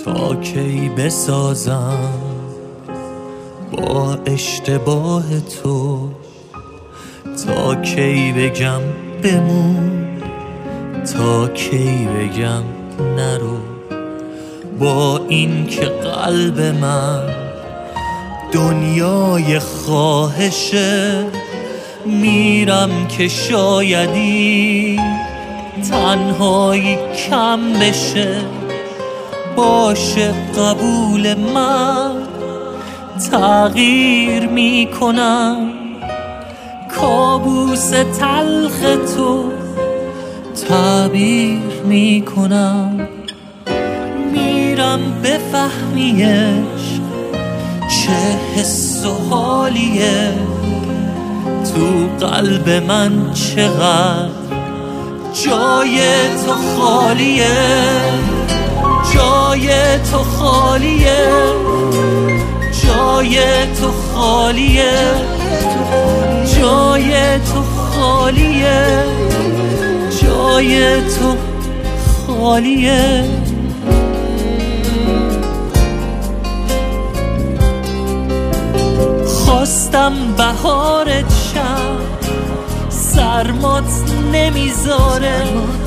تا کی بسازم با اشتباه تو، تا کی بگم بمون، تا کی بگم نرو، با این که قلب من دنیای خواهشه. میرم که شایدی تنهایی کم بشه، باشه قبول من، تغییر میکنم. کابوس تلخ تو تعبیر میکنم. میرم بفهمیش چه حس و حالیه، تو قلب من چقدر جای تو خالیه، جای تو خالیه، جای تو خالیه، جای تو خالیه، جای تو خالیه. خواستم بهارت شم، سرمات نمیذاره،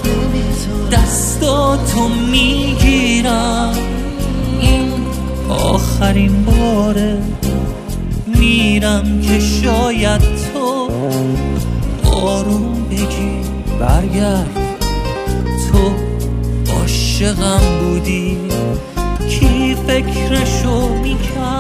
دستاتو میگیرم، این آخرین باره. میرم که شاید تو آروم بگی برگرد، تو عاشقم بودی، کی فکرشو میکرد